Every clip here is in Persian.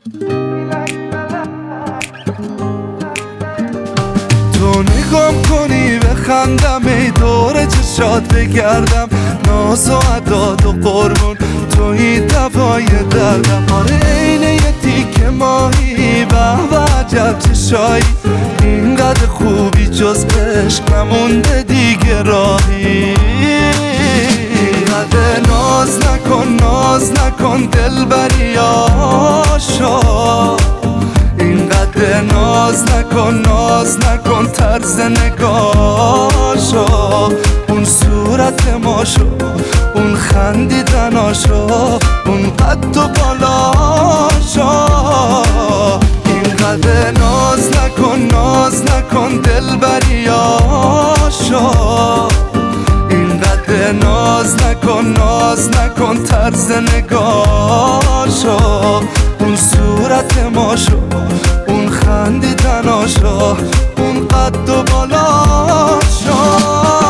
تو نگام کنی بخندم، ای دور چشات بگردم، ناز و عداد و قربون توی دوای دردم. آره عین یه تیکه ماهی، به به عجب چشایی، اینقدر خوبی جز عشق نمونده دیگه راهی. اینقدر ناز نکن دلبری آشا، اینقدر ناز نکن طرز نگاشو، اون صورت ماشو، اون خندیدناشو، اون قد و بالاشو. اینقدر ناز نکن دلبریاشو، اینقدر ناز نکن طرز نگاشو، اون صورت ماشو، اون خندیدناشو، اون قد و بالاشو.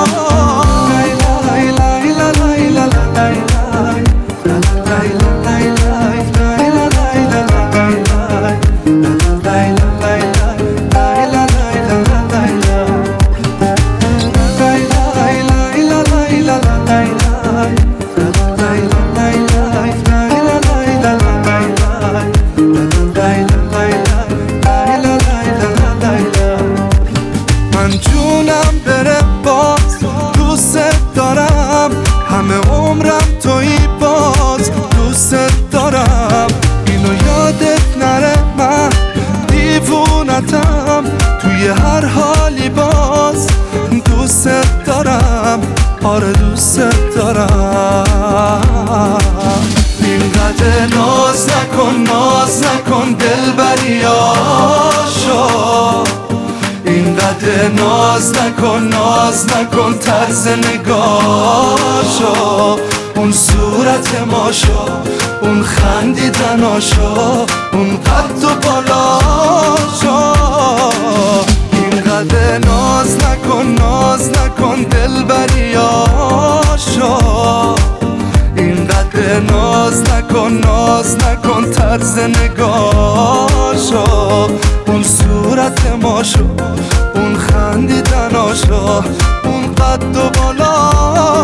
من جونم بره باز دوست دارم، همه عمرم توی باز دوست دارم. اینو یادت نره من دیوونتم، توی هر حالی باز دوست دارم، آره دوست دارم. اینقدر ناز نکن دلبریاشو، اینقدر ناز نکن طرز نگاشو، اون صورت ماشو، اون خندیدناشو، اون قد و بالاشو. اینقدر ناز نکن دلبریاشو، اینقدر ناز نکن طرز نگاشو، اون صورت ماشو، اون خندیدناشو، اون قد و بالا.